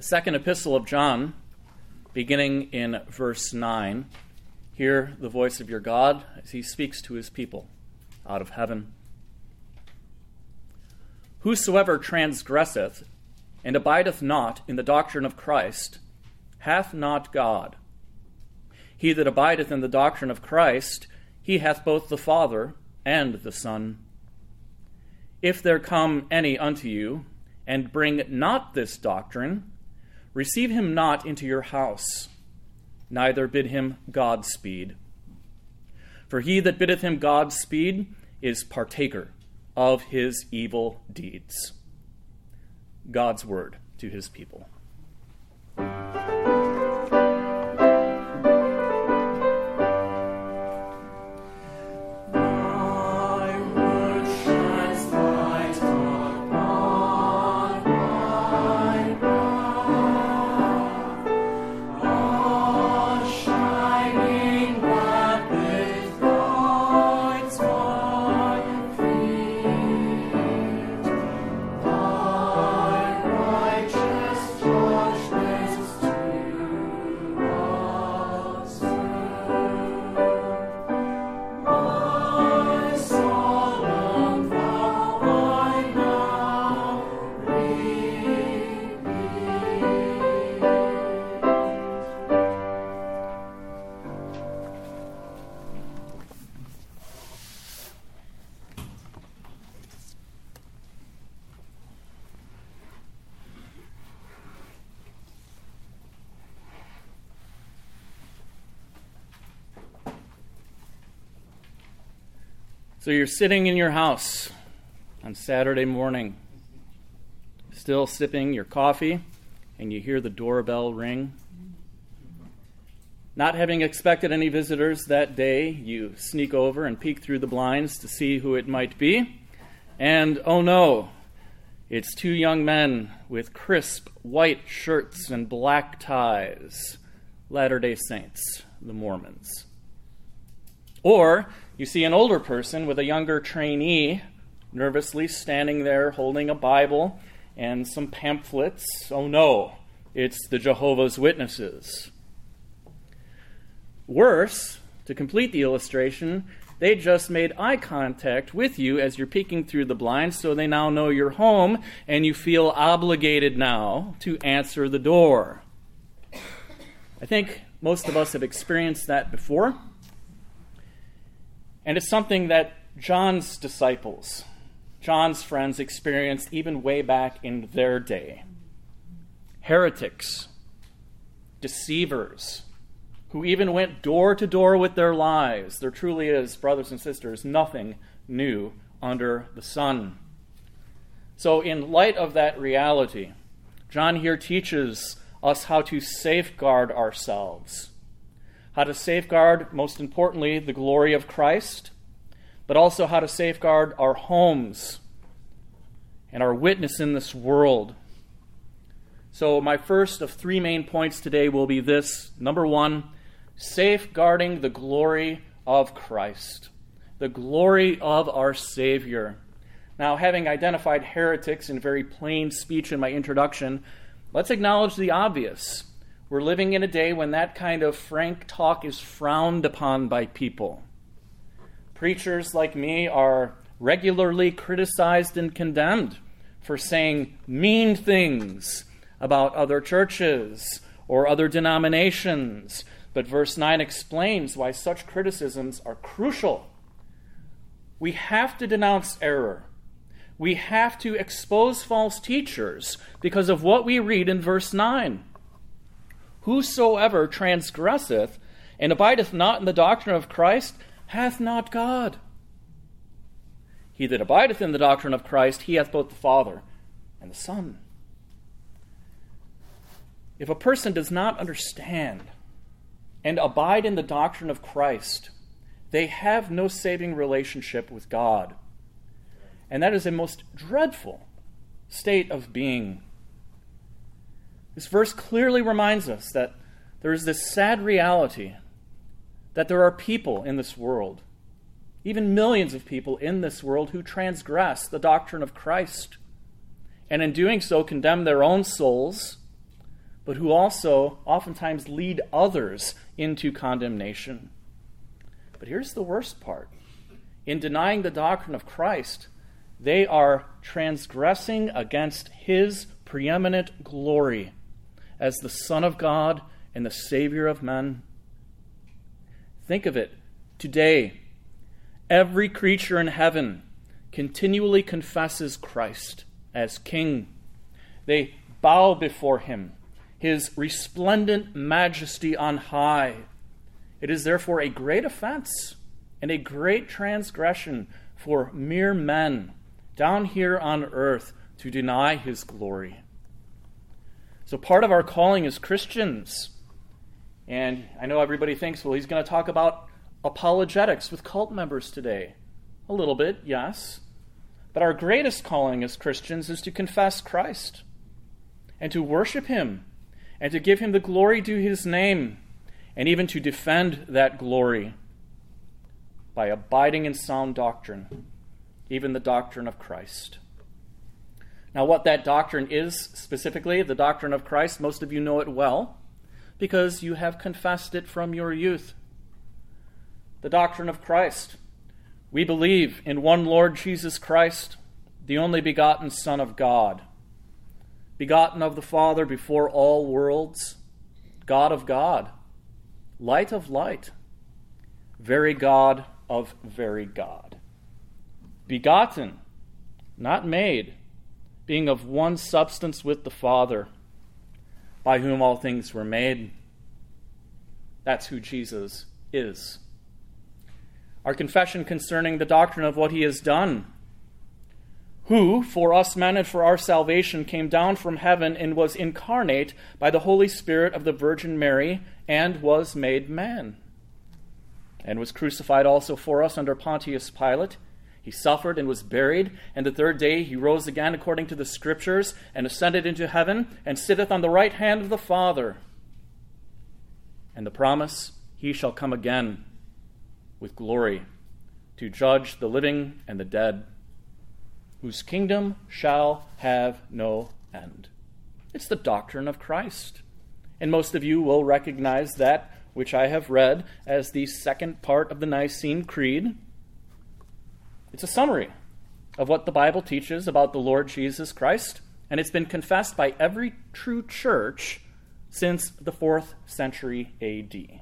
Second epistle of John, beginning in verse 9. Hear the voice of your God as he speaks to his people out of heaven. Whosoever transgresseth and abideth not in the doctrine of Christ hath not God. He that abideth in the doctrine of Christ, he hath both the Father and the Son. If there come any unto you, and bring not this doctrine, receive him not into your house, neither bid him Godspeed. For he that biddeth him Godspeed is partaker of his evil deeds. God's word to his people. So you're sitting in your house on Saturday morning, still sipping your coffee, and you hear the doorbell ring. Not having expected any visitors that day, you sneak over and peek through the blinds to see who it might be. And oh no, it's two young men with crisp white shirts and black ties, Latter-day Saints, the Mormons. Or you see an older person with a younger trainee nervously standing there holding a Bible and some pamphlets. Oh no, it's the Jehovah's Witnesses. Worse, to complete the illustration, they just made eye contact with you as you're peeking through the blinds, so they now know you're home and you feel obligated now to answer the door. I think most of us have experienced that before. And it's something that John's disciples, John's friends experienced even way back in their day. Heretics, deceivers, who even went door to door with their lies. There truly is, brothers and sisters, nothing new under the sun. So in light of that reality, John here teaches us how to safeguard ourselves. How to safeguard, most importantly, the glory of Christ, but also how to safeguard our homes and our witness in this world. So my first of three main points today will be this. Number one, safeguarding the glory of Christ, the glory of our Savior. Now, having identified heretics in very plain speech in my introduction, let's acknowledge the obvious. We're living in a day when that kind of frank talk is frowned upon by people. Preachers like me are regularly criticized and condemned for saying mean things about other churches or other denominations. But verse 9 explains why such criticisms are crucial. We have to denounce error. We have to expose false teachers because of what we read in verse 9. Whosoever transgresseth and abideth not in the doctrine of Christ hath not God. He that abideth in the doctrine of Christ, he hath both the Father and the Son. If a person does not understand and abide in the doctrine of Christ, they have no saving relationship with God. And that is a most dreadful state of being. This verse clearly reminds us that there is this sad reality that there are people in this world, even millions of people in this world, who transgress the doctrine of Christ, and in doing so condemn their own souls, but who also oftentimes lead others into condemnation. But here's the worst part. In denying the doctrine of Christ, they are transgressing against his preeminent glory as the Son of God and the Savior of men. Think of it. Today, every creature in heaven continually confesses Christ as King. They bow before him, his resplendent majesty on high. It is therefore a great offense and a great transgression for mere men down here on earth to deny his glory. So part of our calling as Christians, and I know everybody thinks, well, he's going to talk about apologetics with cult members today. A little bit, yes. But our greatest calling as Christians is to confess Christ and to worship him and to give him the glory due his name and even to defend that glory by abiding in sound doctrine, even the doctrine of Christ. Now, what that doctrine is specifically, the doctrine of Christ, most of you know it well because you have confessed it from your youth. The doctrine of Christ. We believe in one Lord Jesus Christ, the only begotten Son of God, begotten of the Father before all worlds, God of God, light of light, very God of very God. Begotten, not made, being of one substance with the Father, by whom all things were made. That's who Jesus is. Our confession concerning the doctrine of what he has done, who, for us men and for our salvation, came down from heaven and was incarnate by the Holy Spirit of the Virgin Mary and was made man, and was crucified also for us under Pontius Pilate. He suffered and was buried, and the third day he rose again according to the Scriptures and ascended into heaven and sitteth on the right hand of the Father. And the promise, he shall come again with glory to judge the living and the dead, whose kingdom shall have no end. It's the doctrine of Christ. And most of you will recognize that which I have read as the second part of the Nicene Creed. It's a summary of what the Bible teaches about the Lord Jesus Christ, and it's been confessed by every true church since the 4th century A.D.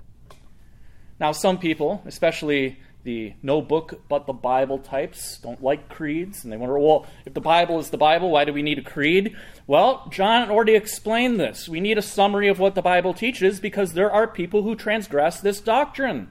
Now, some people, especially the no book but the Bible types, don't like creeds, and they wonder, well, if the Bible is the Bible, why do we need a creed? Well, John already explained this. We need a summary of what the Bible teaches because there are people who transgress this doctrine.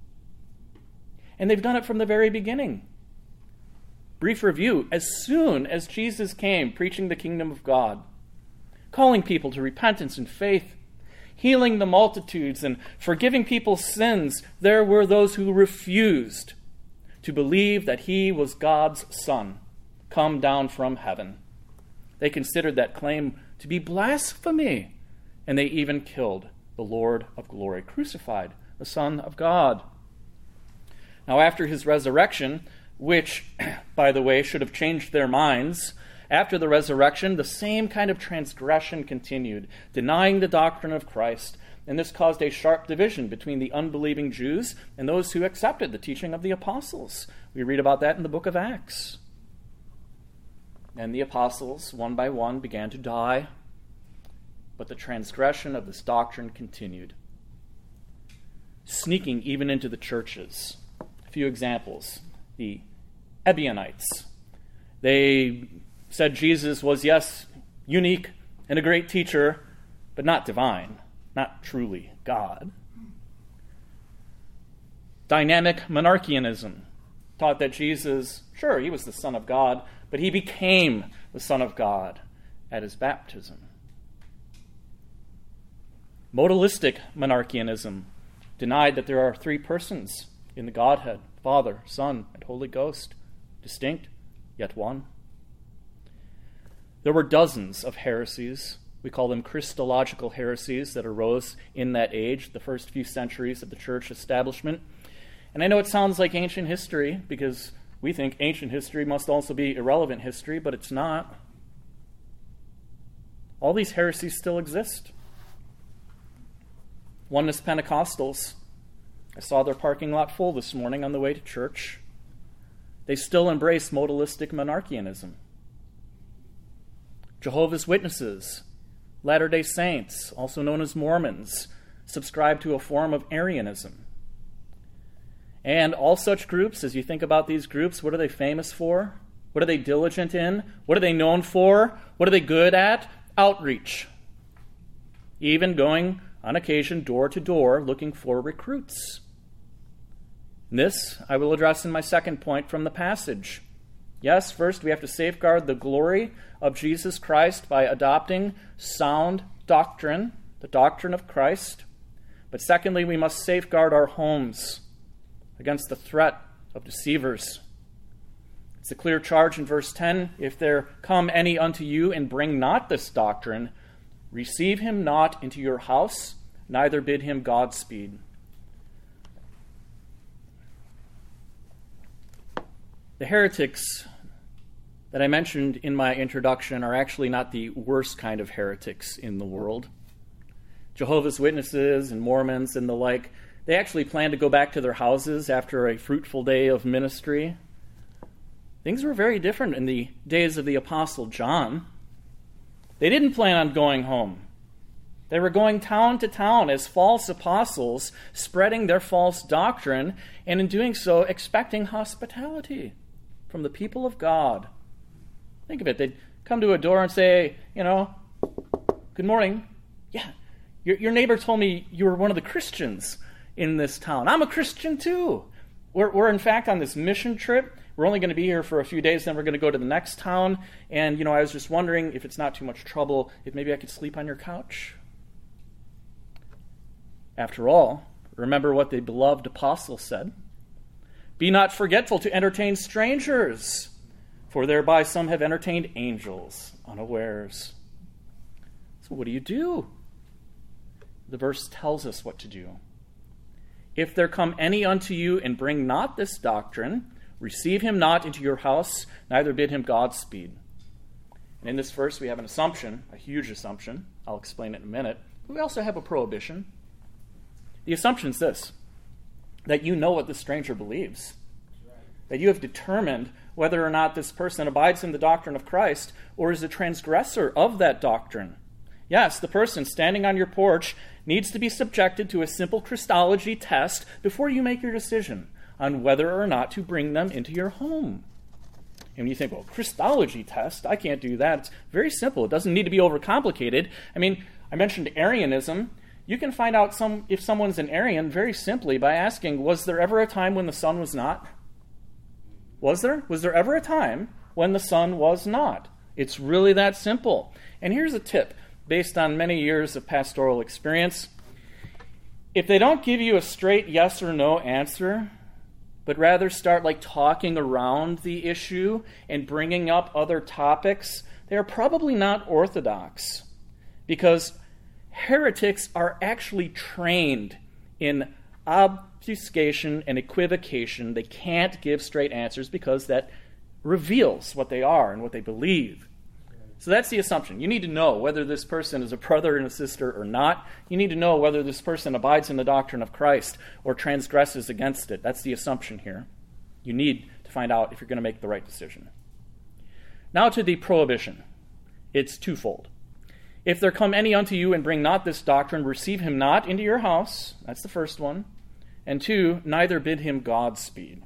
And they've done it from the very beginning. Brief review. As soon as Jesus came preaching the kingdom of God, calling people to repentance and faith, healing the multitudes and forgiving people's sins, there were those who refused to believe that he was God's Son, come down from heaven. They considered that claim to be blasphemy, and they even killed the Lord of glory, crucified the Son of God. Now, after his resurrection, which, by the way, should have changed their minds, after the resurrection, the same kind of transgression continued, denying the doctrine of Christ, and this caused a sharp division between the unbelieving Jews and those who accepted the teaching of the apostles. We read about that in the book of Acts. And the apostles, one by one, began to die, but the transgression of this doctrine continued, sneaking even into the churches. A few examples. The Ebionites. They said Jesus was, yes, unique and a great teacher, but not divine, not truly God. Dynamic monarchianism taught that Jesus, sure, he was the Son of God, but he became the Son of God at his baptism. Modalistic monarchianism denied that there are three persons in the Godhead, Father, Son, and Holy Ghost, distinct, yet one. There were dozens of heresies. We call them Christological heresies that arose in that age, the first few centuries of the church establishment. And I know it sounds like ancient history because we think ancient history must also be irrelevant history, but it's not. all these heresies still exist. Oneness Pentecostals, I saw their parking lot full this morning on the way to church. They still embrace modalistic monarchianism. Jehovah's Witnesses, Latter-day Saints, also known as Mormons, subscribe to a form of Arianism. And all such groups, as you think about these groups, what are they famous for? What are they diligent in? What are they known for? What are they good at? Outreach. Even going, on occasion, door to door, looking for recruits. This I will address in my second point from the passage. Yes, first we have to safeguard the glory of Jesus Christ by adopting sound doctrine, the doctrine of Christ. But secondly, we must safeguard our homes against the threat of deceivers. It's a clear charge in verse 10. If there come any unto you and bring not this doctrine, receive him not into your house, neither bid him Godspeed. The heretics that I mentioned in my introduction are actually not the worst kind of heretics in the world. Jehovah's Witnesses and Mormons and the like, they actually plan to go back to their houses after a fruitful day of ministry. Things were very different in the days of the Apostle John. They didn't plan on going home. They were going town to town as false apostles, spreading their false doctrine, and in doing so, expecting hospitality from the people of God. Think of it. They'd come to a door and say, good morning. Yeah, your neighbor told me you were one of the Christians in this town. I'm a Christian too. We're in fact on this mission trip. We're only going to be here for a few days, then we're going to go to the next town. And, I was just wondering if it's not too much trouble, if maybe I could sleep on your couch. After all, remember what the beloved apostle said. Be not forgetful to entertain strangers, for thereby some have entertained angels unawares. So what do? The verse tells us what to do. If there come any unto you and bring not this doctrine, receive him not into your house, neither bid him Godspeed. And in this verse we have an assumption, a huge assumption. I'll explain it in a minute. But we also have a prohibition. The assumption is this, that you know what the stranger believes. That you have determined whether or not this person abides in the doctrine of Christ or is a transgressor of that doctrine. Yes, the person standing on your porch needs to be subjected to a simple Christology test before you make your decision on whether or not to bring them into your home. And you think, well, Christology test, I can't do that. It's very simple. It doesn't need to be overcomplicated. I mentioned Arianism. You can find out if someone's an Arian very simply by asking, was there ever a time when the sun was not? Was there? Was there ever a time when the sun was not? It's really that simple. And here's a tip based on many years of pastoral experience. If they don't give you a straight yes or no answer, but rather start talking around the issue and bringing up other topics, they are probably not orthodox, because heretics are actually trained in obfuscation and equivocation. They can't give straight answers because that reveals what they are and what they believe. So that's the assumption. You need to know whether this person is a brother and a sister or not. You need to know whether this person abides in the doctrine of Christ or transgresses against it. That's the assumption here. You need to find out if you're going to make the right decision. Now to the prohibition. It's twofold. If there come any unto you and bring not this doctrine, receive him not into your house. That's the first one. And two, neither bid him Godspeed.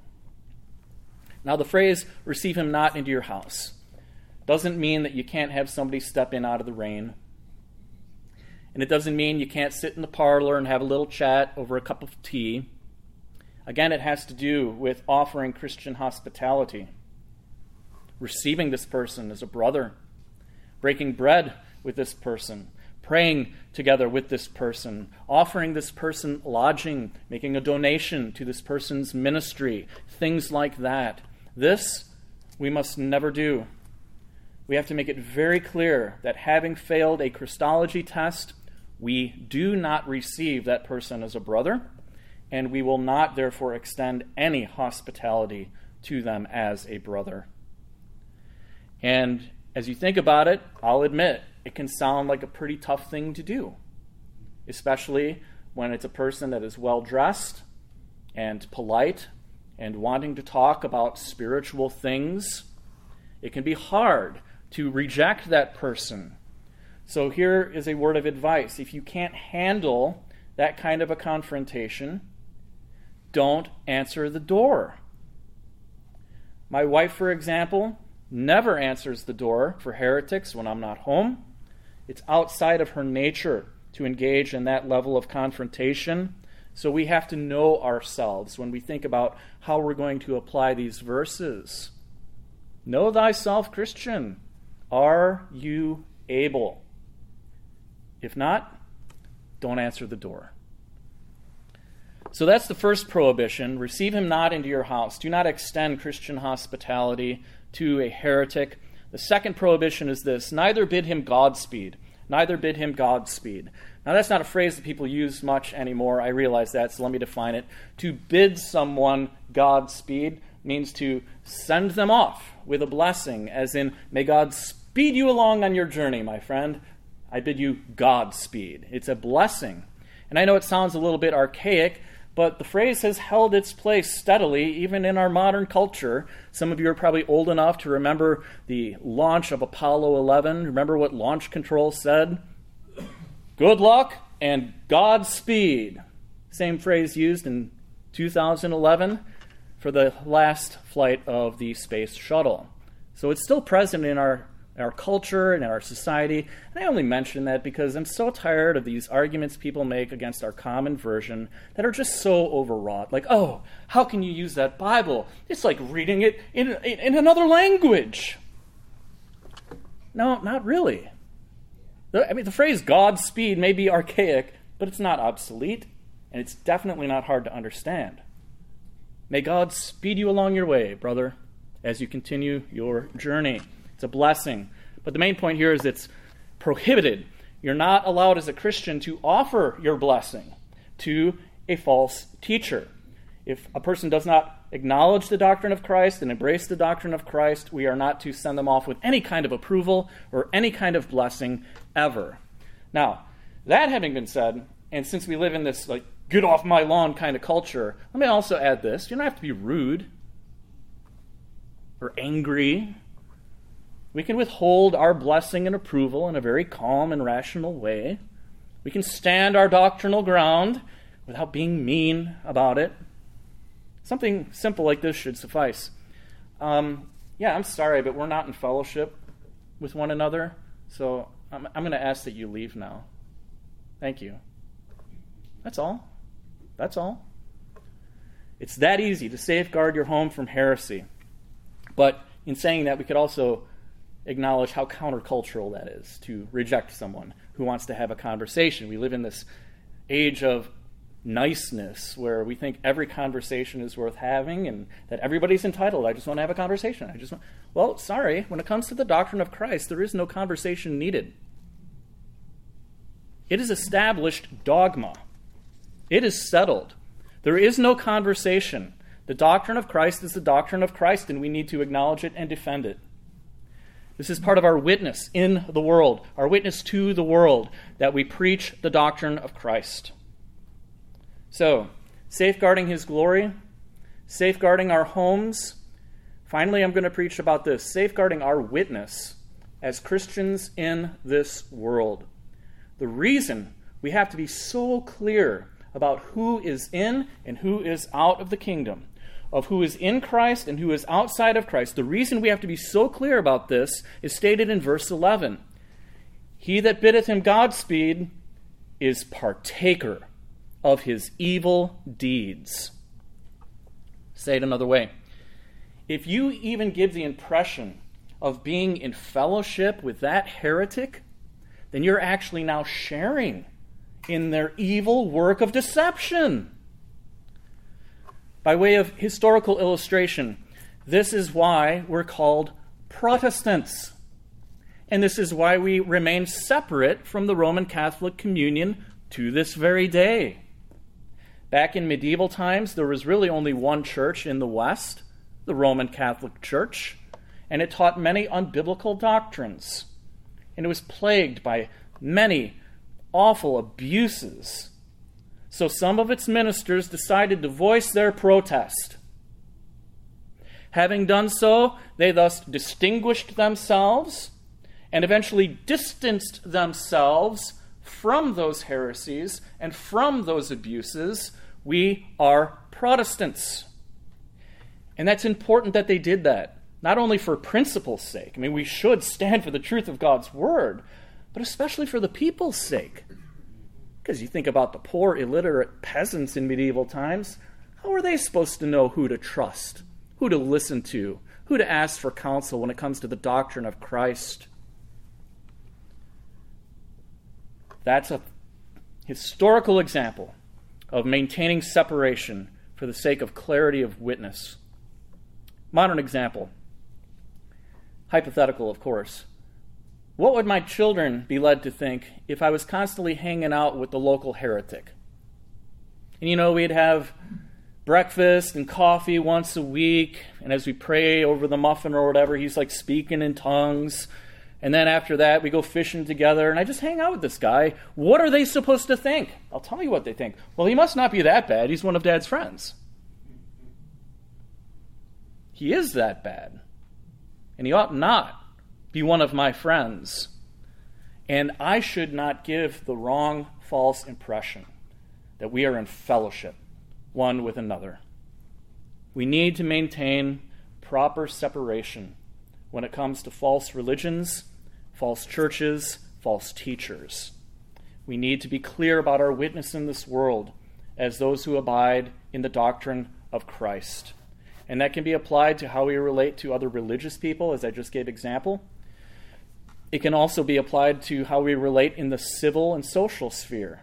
Now the phrase, receive him not into your house, doesn't mean that you can't have somebody step in out of the rain. And it doesn't mean you can't sit in the parlor and have a little chat over a cup of tea. Again, it has to do with offering Christian hospitality, receiving this person as a brother, breaking bread with this person, praying together with this person, offering this person lodging, making a donation to this person's ministry, things like that. This we must never do. We have to make it very clear that having failed a Christology test, we do not receive that person as a brother, and we will not therefore extend any hospitality to them as a brother. And as you think about it, I'll admit, it can sound like a pretty tough thing to do, especially when it's a person that is well-dressed and polite and wanting to talk about spiritual things. It can be hard to reject that person. So here is a word of advice. If you can't handle that kind of a confrontation, don't answer the door. My wife, for example, never answers the door for heretics when I'm not home. It's outside of her nature to engage in that level of confrontation. So we have to know ourselves when we think about how we're going to apply these verses. Know thyself, Christian. Are you able? If not, don't answer the door. So that's the first prohibition. Receive him not into your house. Do not extend Christian hospitality to a heretic. The second prohibition is this: neither bid him Godspeed. Neither bid him Godspeed. Now, that's not a phrase that people use much anymore. I realize that, so let me define it. To bid someone Godspeed means to send them off with a blessing, as in, may God speed you along on your journey, my friend. I bid you Godspeed. It's a blessing. And I know it sounds a little bit archaic, but the phrase has held its place steadily, even in our modern culture. Some of you are probably old enough to remember the launch of Apollo 11. Remember what launch control said? Good luck and Godspeed. Same phrase used in 2011 for the last flight of the space shuttle. So it's still present in our culture and in our society. And I only mention that because I'm so tired of these arguments people make against our common version that are just so overwrought. Like, oh, how can you use that Bible? It's like reading it in another language. No, not really. I mean, the phrase Godspeed may be archaic, but it's not obsolete, and it's definitely not hard to understand. May God speed you along your way, brother, as you continue your journey. It's a blessing. But the main point here is it's prohibited. You're not allowed as a Christian to offer your blessing to a false teacher. If a person does not acknowledge the doctrine of Christ and embrace the doctrine of Christ, we are not to send them off with any kind of approval or any kind of blessing ever. Now, that having been said, and since we live in this like get off my lawn kind of culture, let me also add this. You don't have to be rude or angry. We can withhold our blessing and approval in a very calm and rational way. We can stand our doctrinal ground without being mean about it. Something simple like this should suffice. I'm sorry, but we're not in fellowship with one another, so I'm going to ask that you leave now. Thank you. That's all. That's all. It's that easy to safeguard your home from heresy. But in saying that, we could also acknowledge how countercultural that is to reject someone who wants to have a conversation. We live in this age of niceness where we think every conversation is worth having and that everybody's entitled. I just want to have a conversation. Well, sorry, when it comes to the doctrine of Christ, there is no conversation needed. It is established dogma. It is settled. There is no conversation. The doctrine of Christ is the doctrine of Christ, and we need to acknowledge it and defend it. This is part of our witness in the world, our witness to the world, that we preach the doctrine of Christ. So, safeguarding his glory, safeguarding our homes. Finally, I'm going to preach about this, safeguarding our witness as Christians in this world. The reason we have to be so clear about who is in and who is out of the kingdom, of who is in Christ and who is outside of Christ, the reason we have to be so clear about this is stated in verse 11. He that biddeth him Godspeed is partaker of his evil deeds. Say it another way. If you even give the impression of being in fellowship with that heretic, then you're actually now sharing in their evil work of deception. By way of historical illustration, this is why we're called Protestants. And this is why we remain separate from the Roman Catholic communion to this very day. Back in medieval times, there was really only one church in the West, the Roman Catholic Church, and it taught many unbiblical doctrines. and it was plagued by many awful abuses. So some of its ministers decided to voice their protest. Having done so, they thus distinguished themselves and eventually distanced themselves from those heresies and from those abuses. We are Protestants. And that's important that they did that, not only for principle's sake. I mean, we should stand for the truth of God's word, but especially for the people's sake. Because you think about the poor, illiterate peasants in medieval times, how are they supposed to know who to trust, who to listen to, who to ask for counsel when it comes to the doctrine of Christ? That's a historical example of maintaining separation for the sake of clarity of witness. Modern example. Hypothetical, of course. What would my children be led to think if I was constantly hanging out with the local heretic? And we'd have breakfast and coffee once a week, and as we pray over the muffin or whatever, he's like speaking in tongues. And then after that, we go fishing together, and I just hang out with this guy. What are they supposed to think? I'll tell you what they think. Well, he must not be that bad. He's one of Dad's friends. He is that bad. And he ought not be one of my friends. And I should not give the wrong, false impression that we are in fellowship one with another. We need to maintain proper separation when it comes to false religions, false churches, false teachers. We need to be clear about our witness in this world as those who abide in the doctrine of Christ. And that can be applied to how we relate to other religious people, as I just gave example. It can also be applied to how we relate in the civil and social sphere.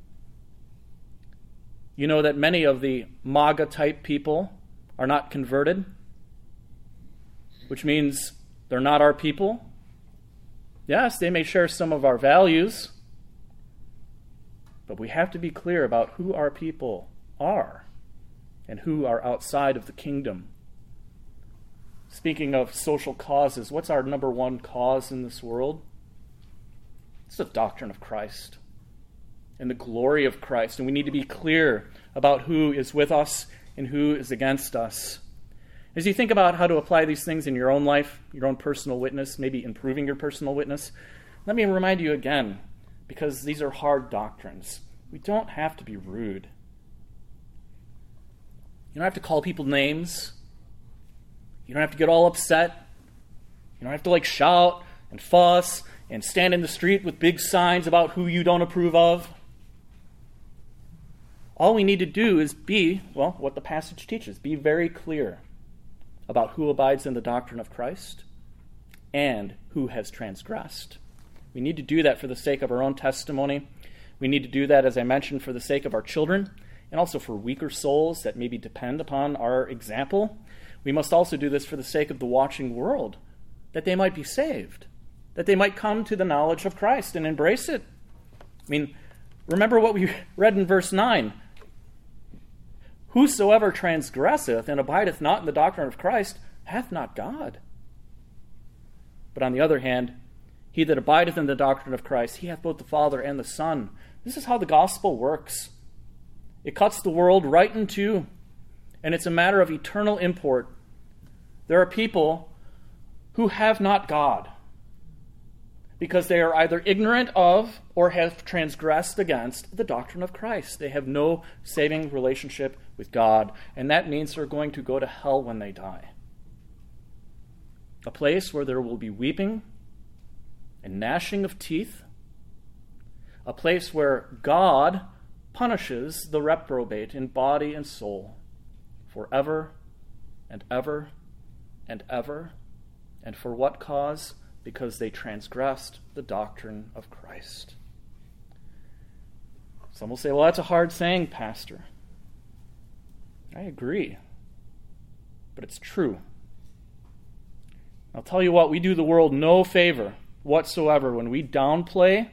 You know that many of the MAGA-type people are not converted, which means they're not our people. Yes, they may share some of our values, but we have to be clear about who our people are and who are outside of the kingdom. Speaking of social causes, what's our number one cause in this world? It's the doctrine of Christ and the glory of Christ. And we need to be clear about who is with us and who is against us. As you think about how to apply these things in your own life, your own personal witness, maybe improving your personal witness, let me remind you again, because these are hard doctrines. We don't have to be rude. You don't have to call people names. You don't have to get all upset. You don't have to shout and fuss and stand in the street with big signs about who you don't approve of. All we need to do is be, what the passage teaches. Be very clear about who abides in the doctrine of Christ and who has transgressed. We need to do that for the sake of our own testimony. We need to do that, as I mentioned, for the sake of our children and also for weaker souls that maybe depend upon our example. We must also do this for the sake of the watching world, that they might be saved, that they might come to the knowledge of Christ and embrace it. Remember what we read in verse 9. Whosoever transgresseth and abideth not in the doctrine of Christ hath not God. But on the other hand, he that abideth in the doctrine of Christ, he hath both the Father and the Son. This is how the gospel works. It cuts the world right in two, and it's a matter of eternal import. There are people who have not God because they are either ignorant of or have transgressed against the doctrine of Christ. They have no saving relationship with God, and that means they're going to go to hell when they die. A place where there will be weeping and gnashing of teeth. A place where God punishes the reprobate in body and soul forever and ever and ever. And for what cause? Because they transgressed the doctrine of Christ. Some will say, well, that's a hard saying, Pastor. I agree. But it's true. I'll tell you what, we do the world no favor whatsoever when we downplay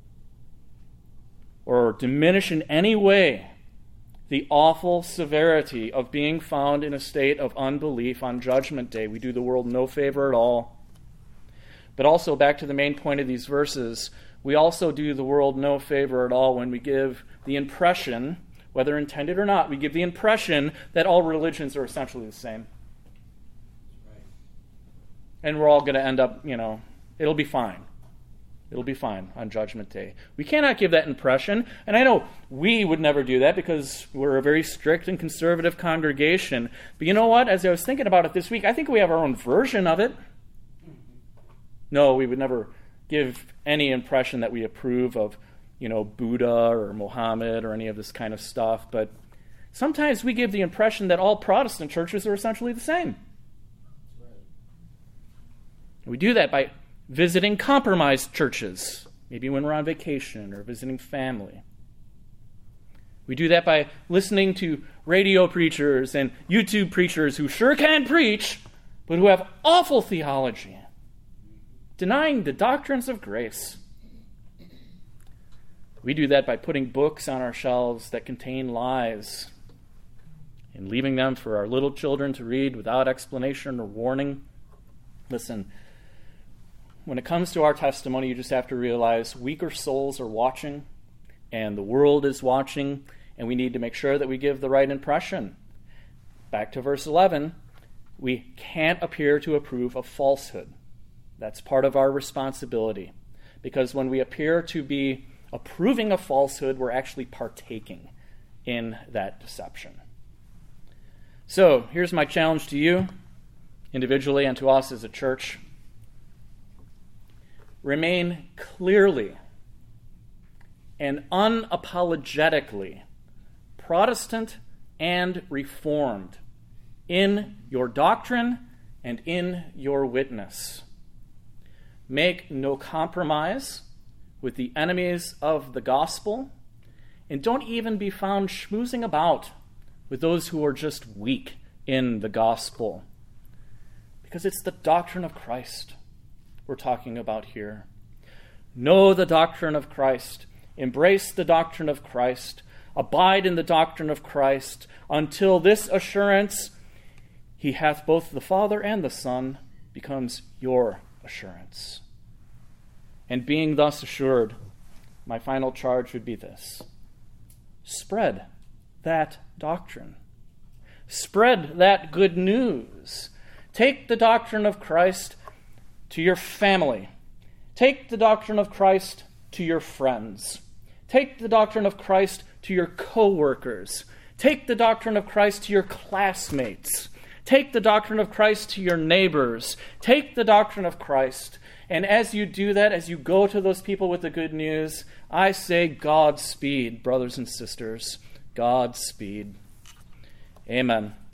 or diminish in any way the awful severity of being found in a state of unbelief on Judgment Day. We do the world no favor at all. But also, back to the main point of these verses, we also do the world no favor at all when we give the impression, whether intended or not, we give the impression that all religions are essentially the same. Right. And we're all going to end up, it'll be fine. It'll be fine on Judgment Day. We cannot give that impression. And I know we would never do that because we're a very strict and conservative congregation. But you know what? As I was thinking about it this week, I think we have our own version of it. No, we would never give any impression that we approve of, Buddha or Muhammad or any of this kind of stuff. But sometimes we give the impression that all Protestant churches are essentially the same. Right. We do that by visiting compromised churches, maybe when we're on vacation or visiting family. We do that by listening to radio preachers and YouTube preachers who sure can preach, but who have awful theology, denying the doctrines of grace. We do that by putting books on our shelves that contain lies and leaving them for our little children to read without explanation or warning. Listen, when it comes to our testimony, you just have to realize weaker souls are watching, and the world is watching, and we need to make sure that we give the right impression. Back to verse 11, we can't appear to approve of falsehood. That's part of our responsibility, because when we appear to be approving of falsehood, we're actually partaking in that deception. So, here's my challenge to you, individually and to us as a church. Remain clearly and unapologetically Protestant and Reformed in your doctrine and in your witness. Make no compromise with the enemies of the gospel, and don't even be found schmoozing about with those who are just weak in the gospel, because it's the doctrine of Christ we're talking about here. Know the doctrine of Christ. Embrace the doctrine of Christ. Abide in the doctrine of Christ until this assurance, He hath both the Father and the Son, becomes your assurance. And being thus assured, my final charge would be this: spread that doctrine. Spread that good news. Take the doctrine of Christ to your family. Take the doctrine of Christ to your friends. Take the doctrine of Christ to your co-workers. Take the doctrine of Christ to your classmates. Take the doctrine of Christ to your neighbors. Take the doctrine of Christ. And as you do that, as you go to those people with the good news, I say Godspeed, brothers and sisters. Godspeed. Amen.